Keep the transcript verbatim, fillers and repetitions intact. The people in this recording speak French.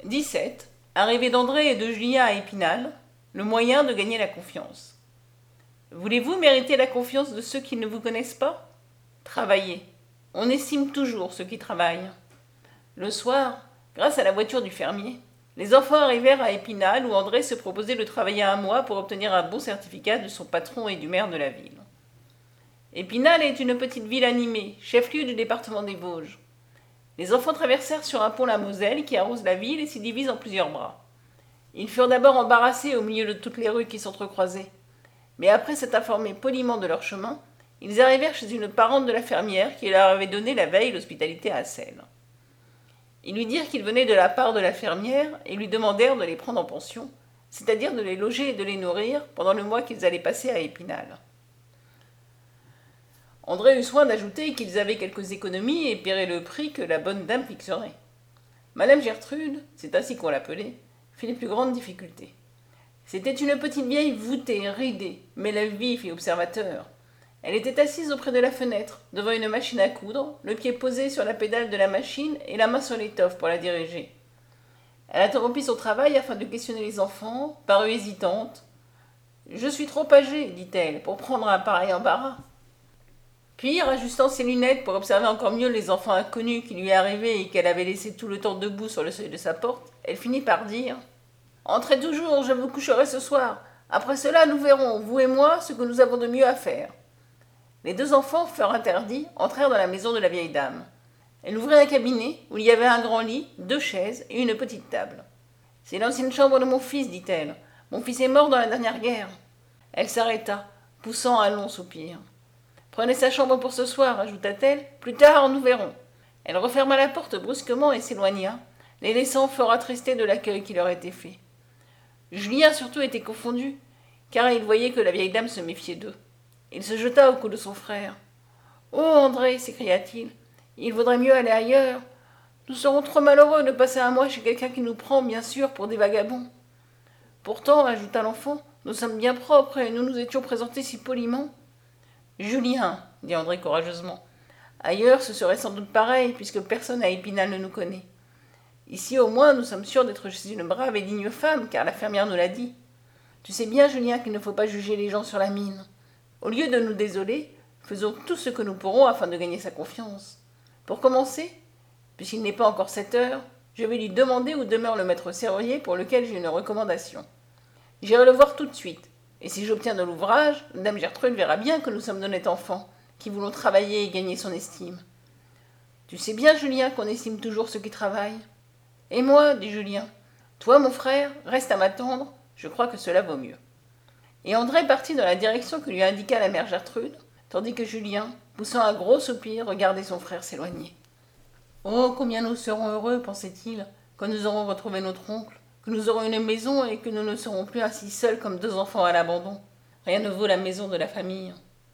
dix-sept. Arrivée d'André et de Julien à Épinal, le moyen de gagner la confiance. Voulez-vous mériter la confiance de ceux qui ne vous connaissent pas? Travaillez. On estime toujours ceux qui travaillent. Le soir, grâce à la voiture du fermier, les enfants arrivèrent à Épinal où André se proposait de travailler un mois pour obtenir un bon certificat de son patron et du maire de la ville. Épinal est une petite ville animée, chef-lieu du département des Vosges. Les enfants traversèrent sur un pont la Moselle qui arrose la ville et s'y divise en plusieurs bras. Ils furent d'abord embarrassés au milieu de toutes les rues qui s'entrecroisaient. Mais après s'être informés poliment de leur chemin, ils arrivèrent chez une parente de la fermière qui leur avait donné la veille l'hospitalité à Selles. Ils lui dirent qu'ils venaient de la part de la fermière et lui demandèrent de les prendre en pension, c'est-à-dire de les loger et de les nourrir pendant le mois qu'ils allaient passer à Épinal. André eut soin d'ajouter qu'ils avaient quelques économies et paieraient le prix que la bonne dame fixerait. Madame Gertrude, c'est ainsi qu'on l'appelait, fit les plus grandes difficultés. C'était une petite vieille voûtée, ridée, mais l'œil vif et observateur. Elle était assise auprès de la fenêtre, devant une machine à coudre, le pied posé sur la pédale de la machine et la main sur l'étoffe pour la diriger. Elle interrompit son travail afin de questionner les enfants, parut hésitante. « Je suis trop âgée, dit-elle, pour prendre un pareil embarras. » Puis, rajustant ses lunettes pour observer encore mieux les enfants inconnus qui lui arrivaient et qu'elle avait laissés tout le temps debout sur le seuil de sa porte, elle finit par dire « Entrez toujours, je vous coucherai ce soir. Après cela, nous verrons, vous et moi, ce que nous avons de mieux à faire. » Les deux enfants, fort interdits, entrèrent dans la maison de la vieille dame. Elle ouvrit un cabinet où il y avait un grand lit, deux chaises et une petite table. « C'est l'ancienne chambre de mon fils, dit-elle. Mon fils est mort dans la dernière guerre. » Elle s'arrêta, poussant un long soupir. « Prenez sa chambre pour ce soir, ajouta-t-elle. Plus tard, nous verrons. » Elle referma la porte brusquement et s'éloigna, les laissant fort attristés de l'accueil qui leur était fait. Julien surtout était confondu, car il voyait que la vieille dame se méfiait d'eux. Il se jeta au cou de son frère. « Oh, André, s'écria-t-il, il vaudrait mieux aller ailleurs. Nous serons trop malheureux de passer un mois chez quelqu'un qui nous prend, bien sûr, pour des vagabonds. » Pourtant, ajouta l'enfant, nous sommes bien propres et nous nous étions présentés si poliment. « Julien, dit André courageusement, ailleurs ce serait sans doute pareil, puisque personne à Épinal ne nous connaît. Ici, au moins, nous sommes sûrs d'être chez une brave et digne femme, car la fermière nous l'a dit. Tu sais bien, Julien, qu'il ne faut pas juger les gens sur la mine. Au lieu de nous désoler, faisons tout ce que nous pourrons afin de gagner sa confiance. Pour commencer, puisqu'il n'est pas encore sept heures, je vais lui demander où demeure le maître serrurier pour lequel j'ai une recommandation. J'irai le voir tout de suite, et si j'obtiens de l'ouvrage, Madame Gertrude verra bien que nous sommes d'honnêtes enfants, qui voulons travailler et gagner son estime. Tu sais bien, Julien, qu'on estime toujours ceux qui travaillent. Et moi, dit Julien, toi, mon frère, reste à m'attendre, je crois que cela vaut mieux. Et André partit dans la direction que lui indiqua la mère Gertrude, tandis que Julien, poussant un gros soupir, regardait son frère s'éloigner. « Oh, combien nous serons heureux, pensait-il, quand nous aurons retrouvé notre oncle, que nous aurons une maison et que nous ne serons plus assis seuls comme deux enfants à l'abandon. Rien ne vaut la maison de la famille. »